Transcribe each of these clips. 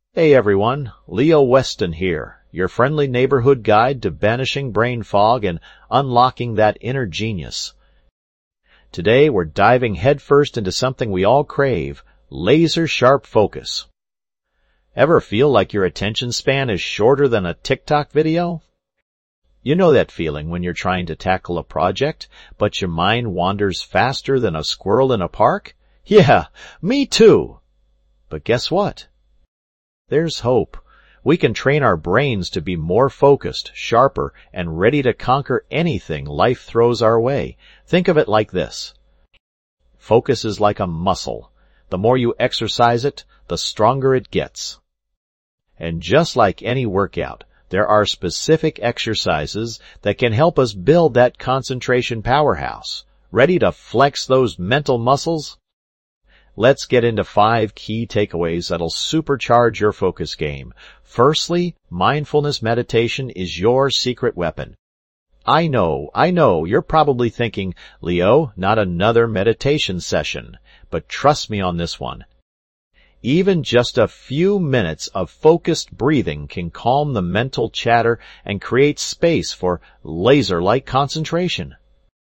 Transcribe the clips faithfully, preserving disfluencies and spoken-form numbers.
Hey everyone, Leo Weston here, your friendly neighborhood guide to banishing brain fog and unlocking that inner genius. Today we're diving headfirst into something we all crave, laser-sharp focus. Ever feel like your attention span is shorter than a TikTok video? You know that feeling when you're trying to tackle a project, but your mind wanders faster than a squirrel in a park? Yeah, me too! But guess what? There's hope. We can train our brains to be more focused, sharper, and ready to conquer anything life throws our way. Think of it like this. Focus is like a muscle. The more you exercise it, the stronger it gets. And just like any workout, there are specific exercises that can help us build that concentration powerhouse. Ready to flex those mental muscles? Let's get into five key takeaways that'll supercharge your focus game. Firstly, mindfulness meditation is your secret weapon. I know, I know, you're probably thinking, Leo, not another meditation session. But trust me on this one. Even just a few minutes of focused breathing can calm the mental chatter and create space for laser-like concentration.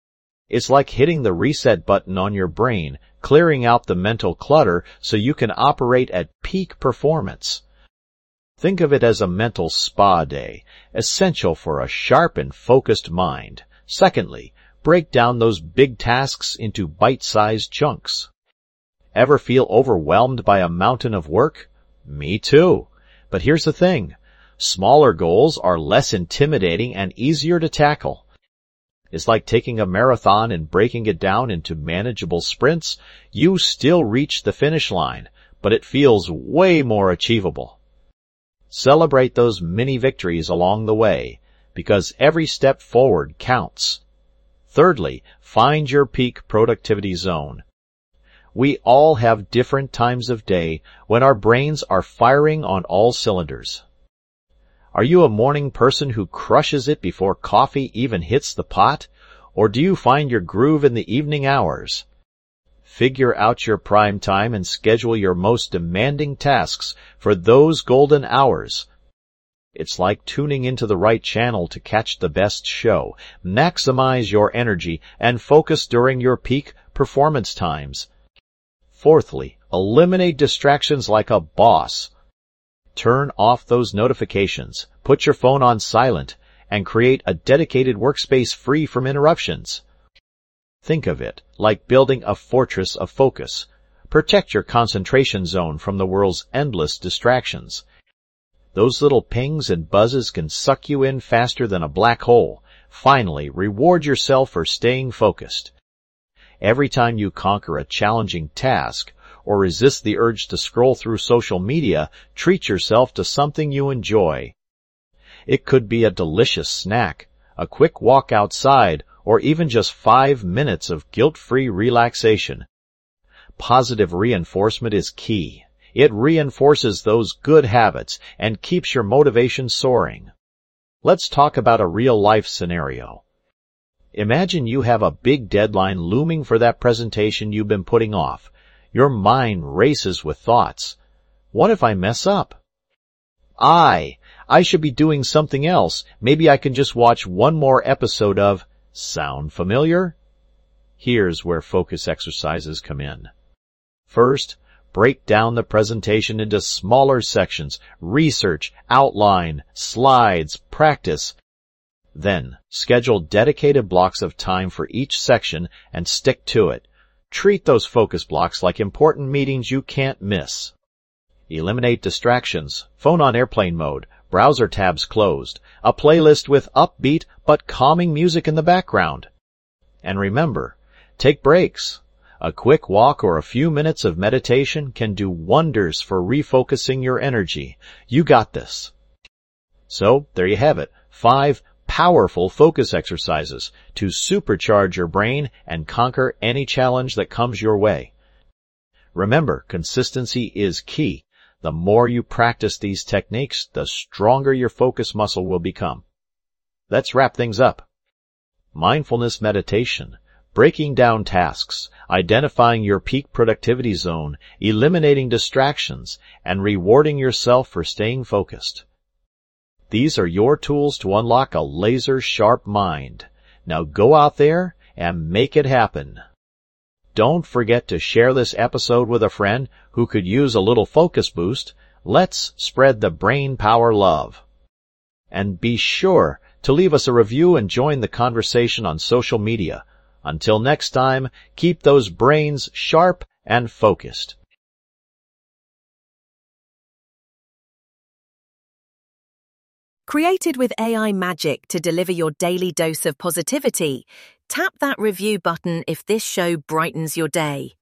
It's like hitting the reset button on your brain, clearing out the mental clutter so you can operate at peak performance. Think of it as a mental spa day, essential for a sharp and focused mind. Secondly, break down those big tasks into bite-sized chunks. Ever feel overwhelmed by a mountain of work? Me too. But here's the thing. Smaller goals are less intimidating and easier to tackle. It's like taking a marathon and breaking it down into manageable sprints. You still reach the finish line, but it feels way more achievable. Celebrate those mini victories along the way, because every step forward counts. Thirdly, find your peak productivity zone. We all have different times of day when our brains are firing on all cylinders. Are you a morning person who crushes it before coffee even hits the pot? Or do you find your groove in the evening hours? Figure out your prime time and schedule your most demanding tasks for those golden hours. It's like tuning into the right channel to catch the best show. Maximize your energy and focus during your peak performance times. Fourthly, eliminate distractions like a boss. Turn off those notifications, put your phone on silent, and create a dedicated workspace free from interruptions. Think of it like building a fortress of focus. Protect your concentration zone from the world's endless distractions. Those little pings and buzzes can suck you in faster than a black hole. Finally, reward yourself for staying focused. Every time you conquer a challenging task, or resist the urge to scroll through social media, treat yourself to something you enjoy. It could be a delicious snack, a quick walk outside, or even just five minutes of guilt-free relaxation. Positive reinforcement is key. It reinforces those good habits and keeps your motivation soaring. Let's talk about a real-life scenario. Imagine you have a big deadline looming for that presentation you've been putting off. Your mind races with thoughts. What if I mess up? I, I should be doing something else. Maybe I can just watch one more episode of Sound Familiar? Here's where focus exercises come in. First, break down the presentation into smaller sections. Research, outline, slides, practice. Then, schedule dedicated blocks of time for each section and stick to it. Treat those focus blocks like important meetings you can't miss. Eliminate distractions, phone on airplane mode, browser tabs closed, a playlist with upbeat but calming music in the background. And remember, take breaks. A quick walk or a few minutes of meditation can do wonders for refocusing your energy. You got this. So, there you have it. Five powerful focus exercises to supercharge your brain and conquer any challenge that comes your way. Remember, consistency is key. The more you practice these techniques, the stronger your focus muscle will become. Let's wrap things up. Mindfulness meditation, breaking down tasks, identifying your peak productivity zone, eliminating distractions, and rewarding yourself for staying focused. These are your tools to unlock a laser-sharp mind. Now go out there and make it happen. Don't forget to share this episode with a friend who could use a little focus boost. Let's spread the brain power love. And be sure to leave us a review and join the conversation on social media. Until next time, keep those brains sharp and focused. Created with A I magic to deliver your daily dose of positivity, tap that review button if this show brightens your day.